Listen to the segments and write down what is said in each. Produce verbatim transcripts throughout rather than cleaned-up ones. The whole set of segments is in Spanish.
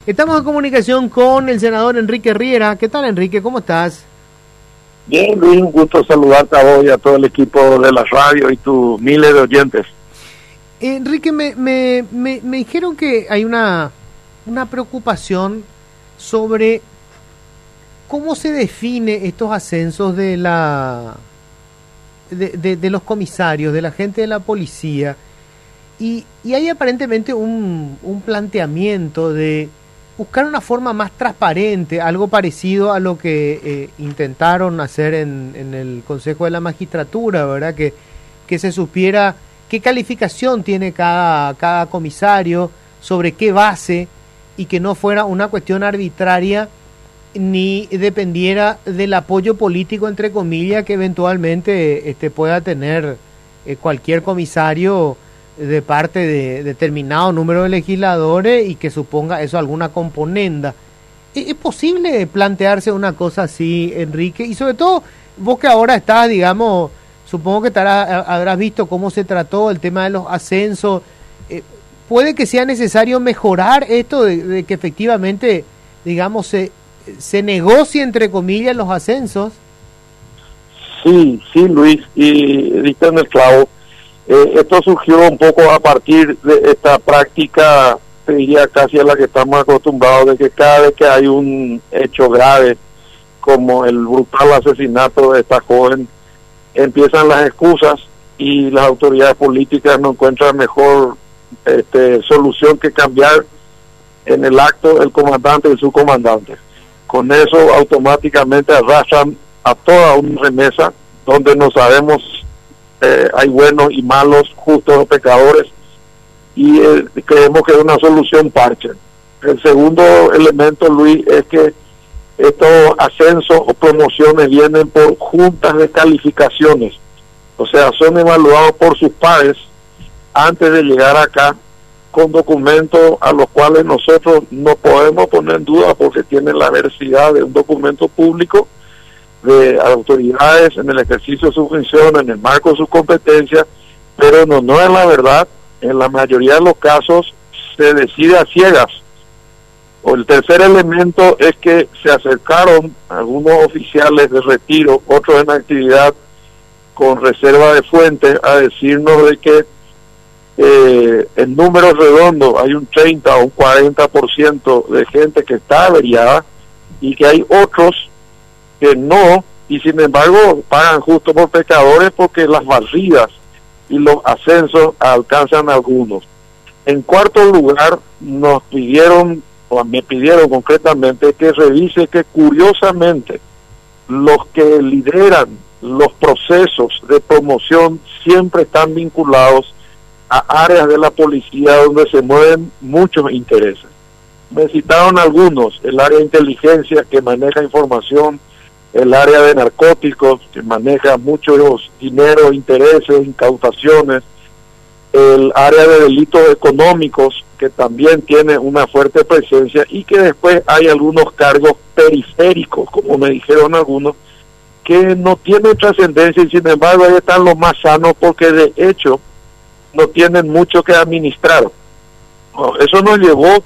Estamos en comunicación con el senador Enrique Riera. ¿Qué tal, Enrique? ¿Cómo estás? Bien, Luis, un gusto saludarte a vos y a todo el equipo de la radio y tus miles de oyentes. Enrique, me, me, me, me dijeron que hay una, una preocupación sobre cómo se define estos ascensos de la de, de, de los comisarios, de la gente de la policía, y, y hay aparentemente un, un planteamiento de buscar una forma más transparente, algo parecido a lo que eh, intentaron hacer en, en el Consejo de la Magistratura, ¿verdad? Que, que se supiera qué calificación tiene cada, cada comisario, sobre qué base, y que no fuera una cuestión arbitraria ni dependiera del apoyo político, entre comillas, que eventualmente este, pueda tener eh, cualquier comisario de parte de determinado número de legisladores y que suponga eso alguna componenda. ¿Es posible plantearse una cosa así, Enrique? Y sobre todo, vos que ahora estás, digamos, supongo que estarás, habrás visto cómo se trató el tema de los ascensos. Eh, ¿Puede que sea necesario mejorar esto de, de que efectivamente, digamos, se, se negocie, entre comillas, los ascensos? Sí, sí, Luis, y diste en el clavo. Eh, esto surgió un poco a partir de esta práctica, te diría casi a la que estamos acostumbrados, de que cada vez que hay un hecho grave, como el brutal asesinato de esta joven, empiezan las excusas y las autoridades políticas no encuentran mejor este, solución que cambiar en el acto el comandante y su comandante. Con eso automáticamente arrastran a toda una remesa donde no sabemos eh, hay buenos y malos, justos o pecadores, y eh, creemos que es una solución parche. El segundo elemento, Luis, es que estos ascensos o promociones vienen por juntas de calificaciones, o sea, son evaluados por sus pares antes de llegar acá, con documentos a los cuales nosotros no podemos poner en duda porque tienen la veracidad de un documento público de autoridades en el ejercicio de su función, en el marco de sus competencias, pero no, no es la verdad. En la mayoría de los casos se decide a ciegas. O el tercer elemento es que se acercaron algunos oficiales de retiro, otros en actividad con reserva de fuentes, a decirnos de que eh, en números redondos hay un treinta o un cuarenta por ciento de gente que está averiada y que hay otros que no, y sin embargo pagan justo por pecadores porque las barridas y los ascensos alcanzan a algunos. En cuarto lugar, nos pidieron, o me pidieron concretamente, que revise que curiosamente los que lideran los procesos de promoción siempre están vinculados a áreas de la policía donde se mueven muchos intereses. Me citaron algunos: el área de inteligencia, que maneja información; el área de narcóticos, que maneja muchos dinero, intereses, incautaciones; el área de delitos económicos, que también tiene una fuerte presencia, y que después hay algunos cargos periféricos, como me dijeron algunos, que no tienen trascendencia, y sin embargo ahí están los más sanos porque de hecho no tienen mucho que administrar. Bueno, eso nos llevó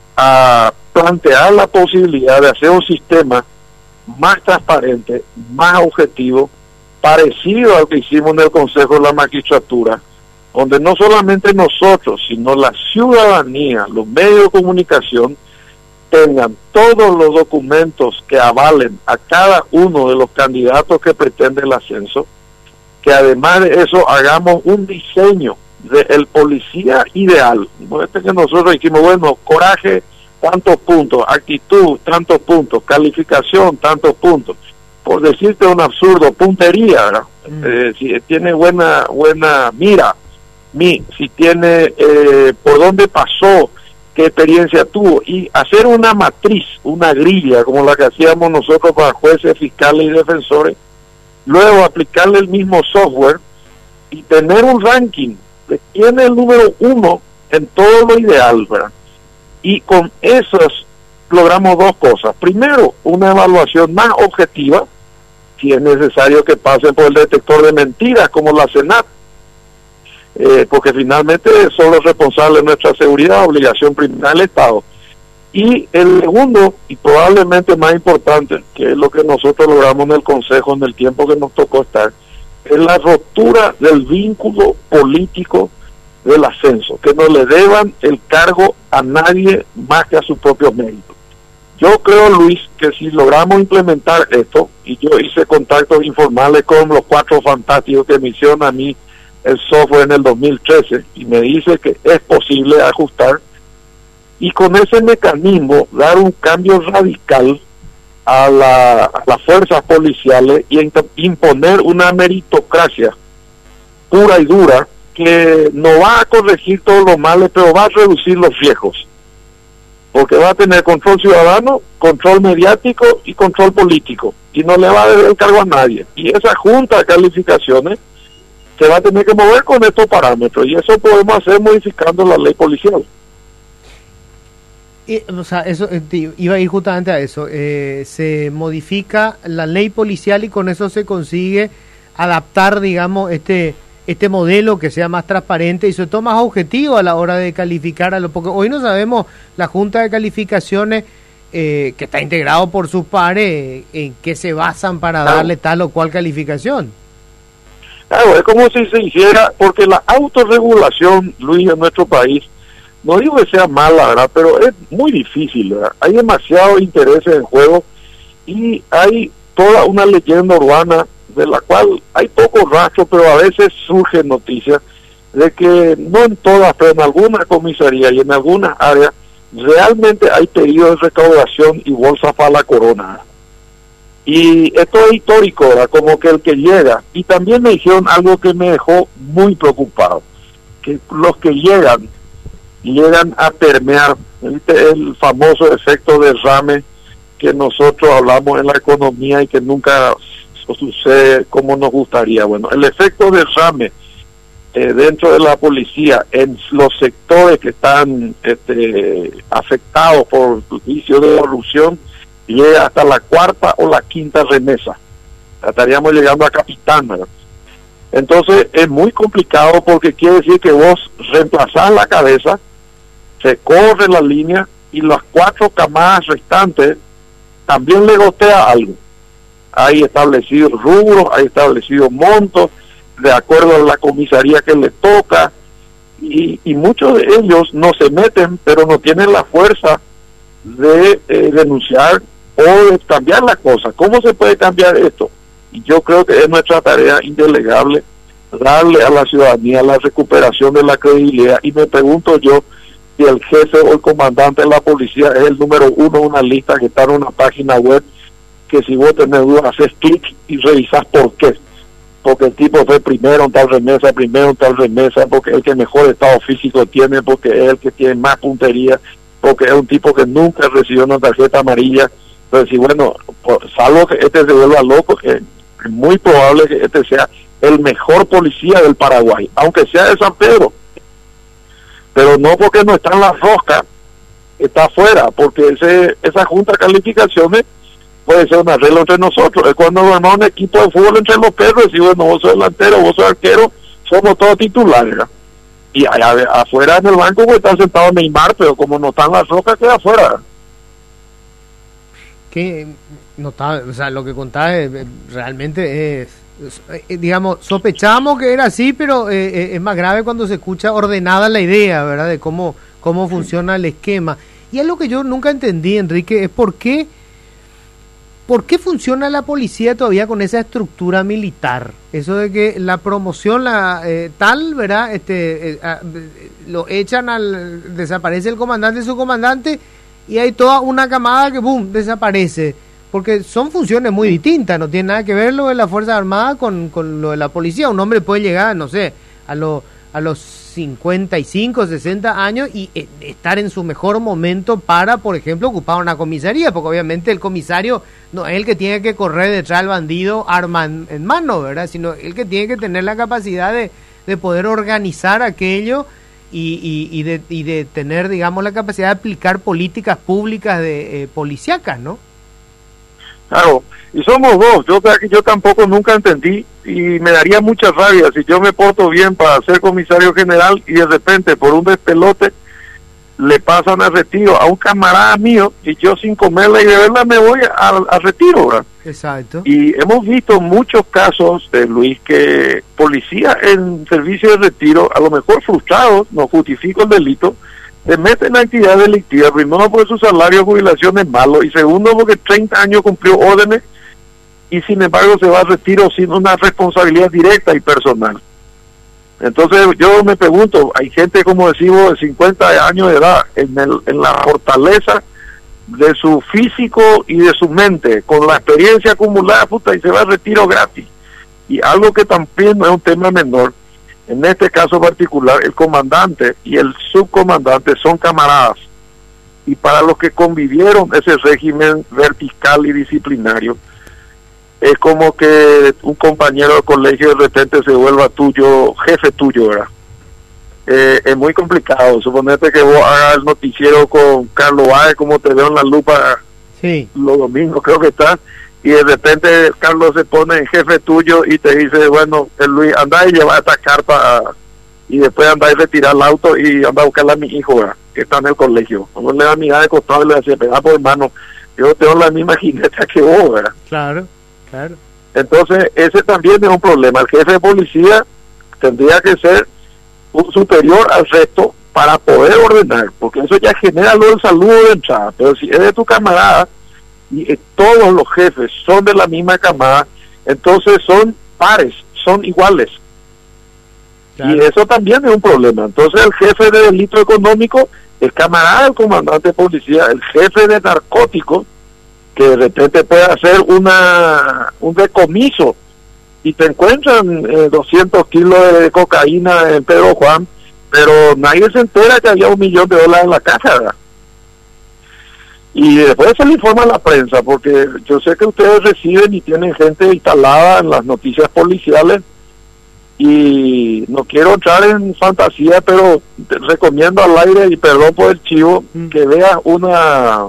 a plantear la posibilidad de hacer un sistema más transparente, más objetivo, parecido al que hicimos en el Consejo de la Magistratura, donde no solamente nosotros, sino la ciudadanía, los medios de comunicación, tengan todos los documentos que avalen a cada uno de los candidatos que pretende el ascenso, que además de eso hagamos un diseño del policía ideal. No es que nosotros dijimos, bueno, coraje, tantos puntos; actitud, tantos puntos; calificación, tantos puntos. Por decirte un absurdo, puntería, ¿verdad? Mm. Eh, si tiene buena buena mira, mi, si tiene eh, por dónde pasó, qué experiencia tuvo, y hacer una matriz, una grilla, como la que hacíamos nosotros para jueces, fiscales y defensores, luego aplicarle el mismo software y tener un ranking de quién es el número uno en todo lo ideal, ¿verdad? Y con esos logramos dos cosas. Primero, una evaluación más objetiva, si es necesario que pasen por el detector de mentiras como la Senat, eh, porque finalmente son los responsables de nuestra seguridad, obligación primera del Estado. Y el segundo, y probablemente más importante, que es lo que nosotros logramos en el Consejo en el tiempo que nos tocó estar, es la ruptura del vínculo político del ascenso, que no le deban el cargo a nadie más que a sus propios méritos. Yo creo, Luis, que si logramos implementar esto, y yo hice contactos informales con los cuatro fantásticos que me hicieron a mí el software en el dos mil trece, y me dice que es posible ajustar, y con ese mecanismo dar un cambio radical a, la, a las fuerzas policiales y imponer una meritocracia pura y dura que no va a corregir todos los males, pero va a reducir los riesgos, porque va a tener control ciudadano, control mediático y control político, y no le va a dar el cargo a nadie. Y esa junta de calificaciones se va a tener que mover con estos parámetros, y eso podemos hacer modificando la ley policial. Y, o sea, eso eh, iba a ir justamente a eso. Eh, se modifica la ley policial y con eso se consigue adaptar, digamos, este este modelo que sea más transparente y sobre todo más objetivo a la hora de calificar a lo porque hoy no sabemos la junta de calificaciones eh, que está integrado por sus pares en qué se basan para claro. darle tal o cual calificación. Claro, es como si se hiciera, porque la autorregulación, Luis, en nuestro país, no digo que sea mala, ¿verdad? Pero es muy difícil, ¿verdad? Hay demasiados intereses en juego y hay toda una leyenda urbana de la cual hay poco rastro, pero a veces surgen noticias de que no en todas, pero en algunas comisarías y en algunas áreas realmente hay pedidos de recaudación y bolsas para la corona. Y esto es histórico, ¿verdad? Como que el que llega, y también me dijeron algo que me dejó muy preocupado, que los que llegan, llegan a permear, ¿viste? El famoso efecto derrame que nosotros hablamos en la economía y que nunca sucede como nos gustaría. Bueno, el efecto derrame eh, dentro de la policía en los sectores que están este, afectados por vicio de corrupción llega hasta la cuarta o la quinta remesa. Estaríamos llegando a capitán, ¿verdad? Entonces es muy complicado porque quiere decir que vos reemplazás la cabeza, se corre la línea y las cuatro camadas restantes también le gotea algo. Hay establecidos rubros, hay establecidos montos, de acuerdo a la comisaría que le toca, y, y muchos de ellos no se meten, pero no tienen la fuerza de eh, denunciar o de cambiar la cosa. ¿Cómo se puede cambiar esto? Y yo creo que es nuestra tarea indelegable darle a la ciudadanía la recuperación de la credibilidad, y me pregunto yo si el jefe o el comandante de la policía es el número uno en una lista que está en una página web, que si vos tenés dudas haces clic y revisás por qué, porque el tipo fue primero en tal remesa, primero en tal remesa, porque es el que mejor estado físico tiene, porque es el que tiene más puntería, porque es un tipo que nunca recibió una tarjeta amarilla. Entonces, si bueno, por, salvo que este se vuelva loco, que es muy probable que este sea el mejor policía del Paraguay, aunque sea de San Pedro, pero no porque no está en la rosca, está afuera, porque ese esa junta de calificaciones puede ser un arreglo entre nosotros. Es cuando ganó un equipo de fútbol entre los perros, y bueno, vos sos delantero, vos sos arquero, somos todos titulares, ¿verdad? Y allá afuera en el banco pues está sentado Neymar, pero como no está en la roca, queda afuera. Que notable, o sea, lo que contás eh, realmente es, es, digamos, sospechamos que era así, pero eh, es más grave cuando se escucha ordenada la idea, ¿verdad? De cómo, cómo funciona el esquema. Y algo que yo nunca entendí, Enrique, es por qué ¿Por qué funciona la policía todavía con esa estructura militar? Eso de que la promoción la eh, tal, ¿verdad? Este, eh, eh, lo echan al... desaparece el comandante y su comandante, y hay toda una camada que, ¡boom!, desaparece. Porque son funciones muy distintas, no tiene nada que ver lo de la Fuerza Armada con, con lo de la policía. Un hombre puede llegar, no sé, a, lo, a los cincuenta y cinco, sesenta años y eh, estar en su mejor momento para, por ejemplo, ocupar una comisaría, porque obviamente el comisario no es el que tiene que correr detrás del bandido arma en, en mano, ¿verdad? Sino el que tiene que tener la capacidad de, de poder organizar aquello y, y, y, de, y de tener, digamos, la capacidad de aplicar políticas públicas de eh, policíacas, ¿no? Claro, y somos dos. Yo yo tampoco nunca entendí, y me daría mucha rabia si yo me porto bien para ser comisario general y de repente por un despelote le pasan al retiro a un camarada mío y yo sin comerla y beberla me voy al, al retiro, ¿verdad? Exacto. Y hemos visto muchos casos, eh, Luis, que policías en servicio de retiro, a lo mejor frustrados, no justifico el delito, se meten en actividad delictiva, primero porque su salario de jubilación es malo y segundo porque treinta años cumplió órdenes y sin embargo se va al retiro sin una responsabilidad directa y personal. Entonces yo me pregunto, hay gente, como decimos, de cincuenta años de edad, en, el, en la fortaleza de su físico y de su mente, con la experiencia acumulada, puta, y se va al retiro gratis. Y algo que también no es un tema menor, en este caso particular, el comandante y el subcomandante son camaradas. Y para los que convivieron ese régimen vertical y disciplinario, es como que un compañero de colegio de repente se vuelva tuyo, jefe tuyo, ¿verdad? Eh, es muy complicado. Suponete que vos hagas el noticiero con Carlos Báez, como te veo en la lupa, sí, los domingos creo que está, y de repente Carlos se pone en jefe tuyo y te dice, bueno, el Luis, anda y lleva esta carta a, y después anda y retirar el auto y anda a buscarle a mi hijo, ¿verdad? Que está en el colegio. Uno le da mirada de costado y le decía, pegá por hermano, yo tengo la misma jineta que vos, ¿verdad? Claro. Claro. Entonces ese también es un problema. El jefe de policía tendría que ser un superior al resto para poder ordenar, porque eso ya genera luego el saludo de entrada. Pero si es de tu camarada y eh, todos los jefes son de la misma camada, entonces son pares, son iguales. Claro. Y eso también es un problema. Entonces el jefe de delito económico es camarada del comandante de policía, el jefe de narcóticos, que de repente puede hacer una un decomiso y te encuentran eh, doscientos kilos de cocaína en Pedro Juan, pero nadie se entera que había un millón de dólares en la casa, ¿verdad? Y después se le informa a la prensa, porque yo sé que ustedes reciben y tienen gente instalada en las noticias policiales, y no quiero entrar en fantasía, pero te recomiendo al aire, y perdón por el chivo, mm. que veas una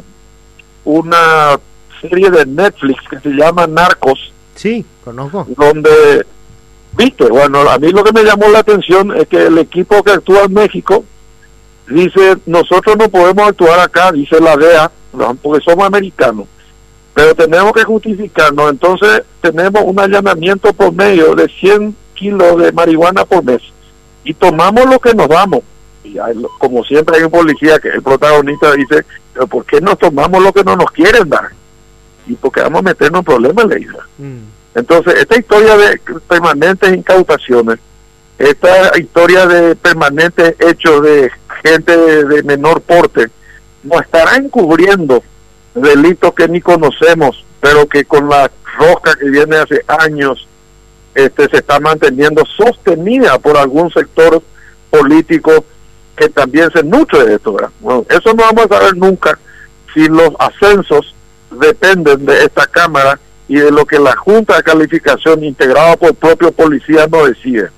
una serie de Netflix que se llama Narcos. Sí, conozco. Donde, viste, bueno, a mí lo que me llamó la atención es que el equipo que actúa en México dice, nosotros no podemos actuar acá, dice la D E A, porque somos americanos, pero tenemos que justificarnos. Entonces tenemos un allanamiento por medio de cien kilos de marihuana por mes y tomamos lo que nos damos. Y hay, como siempre hay un policía que el protagonista dice, pero ¿por qué nos tomamos lo que no nos quieren dar? Y porque vamos a meternos en problemas, le dice. Mm. Entonces, esta historia de permanentes incautaciones, esta historia de permanentes hechos de gente de, de menor porte, nos estará encubriendo delitos que ni conocemos, pero que con la rosca que viene hace años este se está manteniendo sostenida por algún sector político que también se nutre de esto, ¿verdad? Bueno, eso no vamos a saber nunca si los ascensos dependen de esta Cámara y de lo que la Junta de Calificación integrada por el propio policía no decide.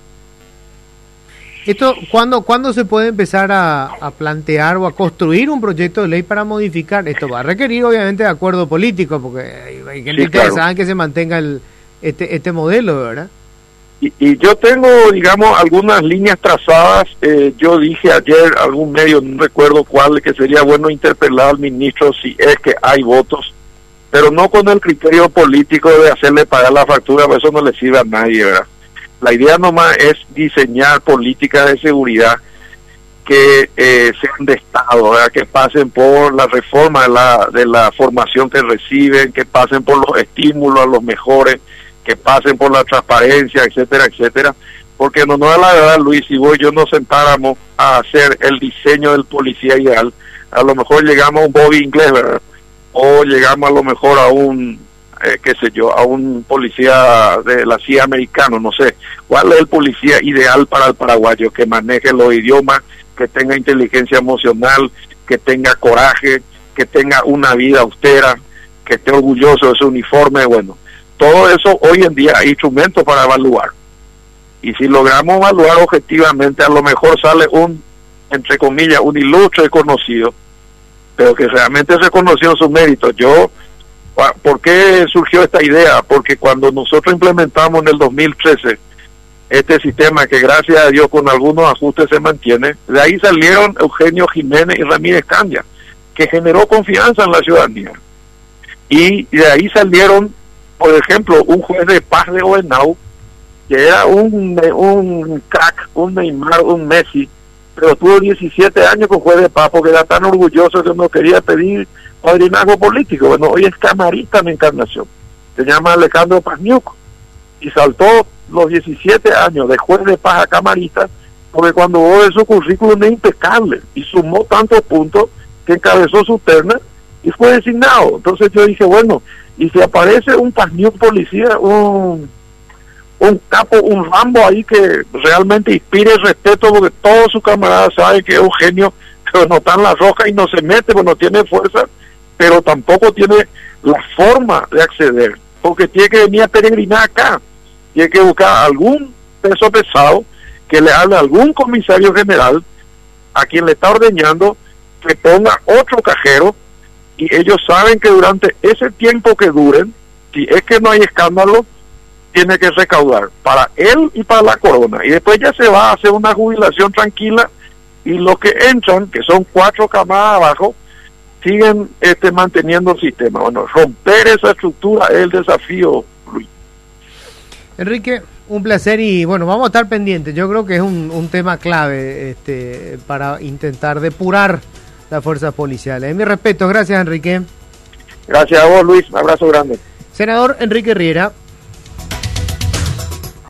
Esto, ¿cuándo, ¿cuándo se puede empezar a, a plantear o a construir un proyecto de ley para modificar? Esto va a requerir obviamente de acuerdo político, porque hay, hay gente sí, interesada claro. en que se mantenga el, este, este modelo, ¿verdad? Y, y yo tengo, digamos, algunas líneas trazadas. Eh, yo dije ayer, algún medio, no recuerdo cuál, que sería bueno interpelar al ministro si es que hay votos, pero no con el criterio político de hacerle pagar la factura, porque eso no le sirve a nadie, ¿verdad? La idea nomás es diseñar políticas de seguridad que eh, sean de Estado, ¿verdad? Que pasen por la reforma de la, de la formación que reciben, que pasen por los estímulos a los mejores, que pasen por la transparencia, etcétera, etcétera. Porque no, no es la verdad, Luis, si vos y yo nos sentáramos a hacer el diseño del policía ideal, a lo mejor llegamos a un Bobby inglés, ¿verdad? O llegamos a lo mejor a un, eh, qué sé yo, a un policía de la C I A americano, no sé. ¿Cuál es el policía ideal para el paraguayo? Que maneje los idiomas, que tenga inteligencia emocional, que tenga coraje, que tenga una vida austera, que esté orgulloso de su uniforme. Bueno, todo eso hoy en día hay instrumentos para evaluar. Y si logramos evaluar objetivamente, a lo mejor sale un, entre comillas, un ilustre conocido, pero que realmente reconoció sus méritos. Yo, ¿por qué surgió esta idea? Porque cuando nosotros implementamos en el dos mil trece este sistema que gracias a Dios con algunos ajustes se mantiene. De ahí salieron Eugenio Jiménez y Ramírez Candia, que generó confianza en la ciudadanía. Y de ahí salieron, por ejemplo, un juez de paz de Oenau, que era un, un crack, un Neymar, un Messi, pero tuvo diecisiete años con juez de paz porque era tan orgulloso que no quería pedir padrinazgo político. Bueno, hoy es camarista en Encarnación, se llama Alejandro Pazniuc, y saltó los diecisiete años de juez de paz a camarista, porque cuando vos ves su currículum es impecable, y sumó tantos puntos que encabezó su terna y fue designado. Entonces yo dije, bueno, y si aparece un Pazniuc policía, un... un capo, un Rambo ahí que realmente inspire respeto, porque todos sus camaradas saben que es un genio, pero no está en la roja y no se mete, pues no tiene fuerza, pero tampoco tiene la forma de acceder, porque tiene que venir a peregrinar acá, tiene que buscar algún peso pesado que le hable a algún comisario general a quien le está ordeñando que ponga otro cajero, y ellos saben que durante ese tiempo que duren, si es que no hay escándalo, tiene que recaudar para él y para la corona, y después ya se va a hacer una jubilación tranquila, y los que entran, que son cuatro camadas abajo, siguen este manteniendo el sistema. Bueno, romper esa estructura es el desafío, Luis. Enrique, un placer, y bueno, vamos a estar pendientes. Yo creo que es un, un tema clave este para intentar depurar las fuerzas policiales. Mi respeto, gracias, Enrique. Gracias a vos, Luis, un abrazo grande. Senador Enrique Riera.